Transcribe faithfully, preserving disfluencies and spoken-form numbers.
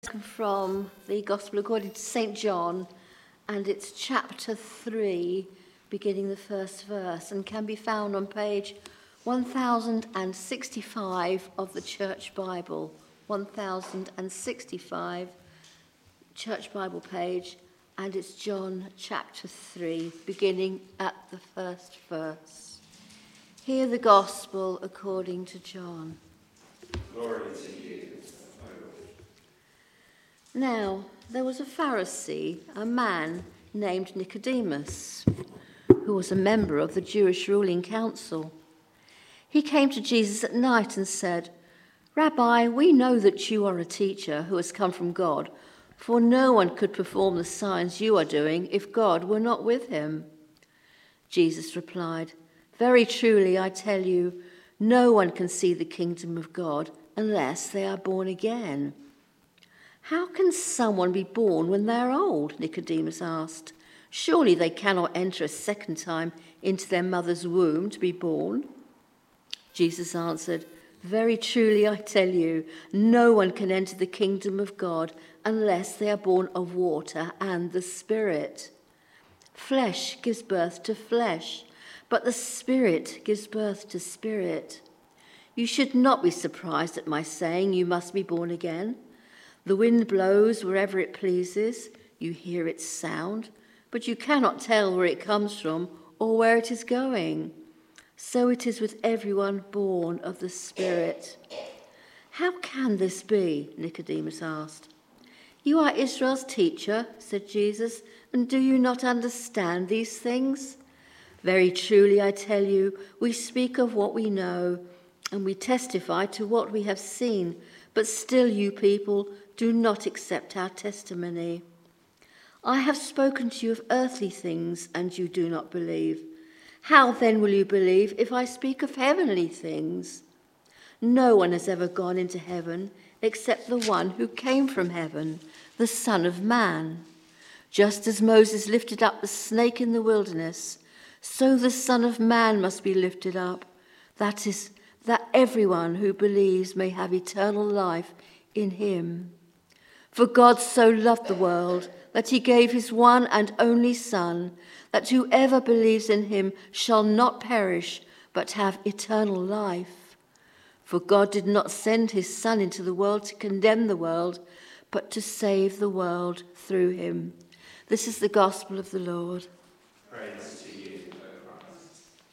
From the Gospel according to Saint John, and it's chapter three, beginning the first verse, and can be found on page one thousand sixty-five of the Church Bible. one thousand sixty-five, Church Bible page, and it's John chapter three, beginning at the first verse. Hear the Gospel according to John. Glory to you. Now, there was a Pharisee, a man named Nicodemus, who was a member of the Jewish ruling council. He came to Jesus at night and said, "Rabbi, we know that you are a teacher who has come from God, for no one could perform the signs you are doing if God were not with him." Jesus replied, "Very truly, I tell you, no one can see the kingdom of God unless they are born again." "How can someone be born when they are old?" Nicodemus asked. "Surely they cannot enter a second time into their mother's womb to be born?" Jesus answered, "Very truly I tell you, no one can enter the kingdom of God unless they are born of water and the Spirit. Flesh gives birth to flesh, but the Spirit gives birth to spirit. You should not be surprised at my saying you must be born again. The wind blows wherever it pleases. You hear its sound, but you cannot tell where it comes from or where it is going. So it is with everyone born of the Spirit." "How can this be?" Nicodemus asked. "You are Israel's teacher," said Jesus, "and do you not understand these things? Very truly I tell you, we speak of what we know, and we testify to what we have seen, but still you people do not accept our testimony. I have spoken to you of earthly things, and you do not believe. How then will you believe if I speak of heavenly things? No one has ever gone into heaven except the one who came from heaven, the Son of Man. Just as Moses lifted up the snake in the wilderness, so the Son of Man must be lifted up, that is, that everyone who believes may have eternal life in him. For God so loved the world that he gave his one and only Son, that whoever believes in him shall not perish, but have eternal life. For God did not send his Son into the world to condemn the world, but to save the world through him." This is the gospel of the Lord. Praise to you.